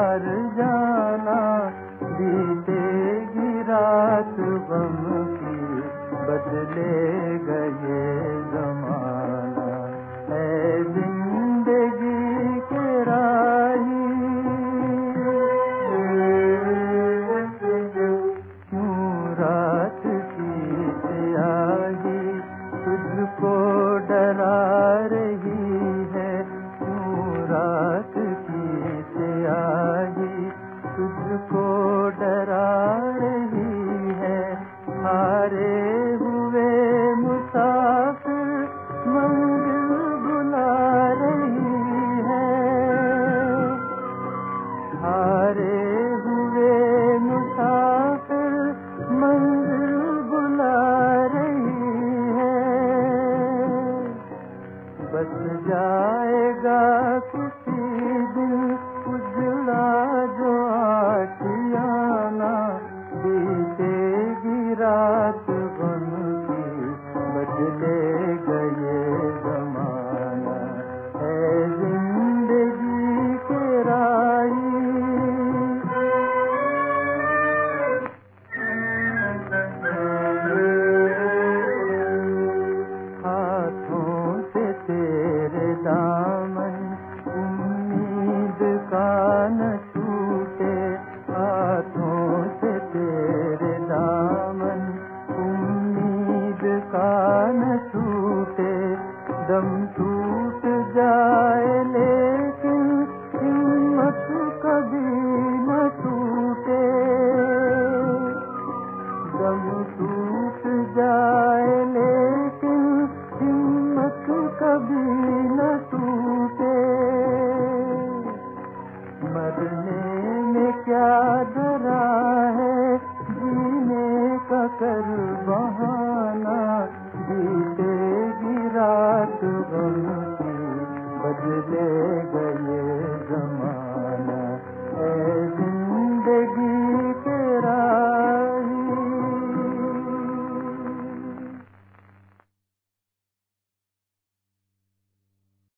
हार जाना, बीतेगी रात गम की, बदलेगा ये ज़माना। है जिंदगी के राही, क्यों रात की स्याही तुझको डरा रही है, क्यों रात की स्याही तुझको डरा रही है। हारे हुए मुसाफिर मंजिल बुला रही है, हारे हुए मुसाफिर मंजिल बुला रही है। बस जाएगा किसी दिन उजला जो आशियाना, बीतेगी रात गम की, बदलेगा ये ज़माना। है जिंदगी के राही, हाथों से तेरे दामन उम्मीद का न छूटे, हाथों से तेरे दामन उम्मीद का न छूटे। दम टूट जाए लेकिन हिम्मत कभी न टूटे, दम टूट जाए लेकिन हिम्मत कभी न टूटे। मरने में क्या डरा है, जीने का कर बहाना, बीतेगी रात गम की, बदलेगा ये ज़माना।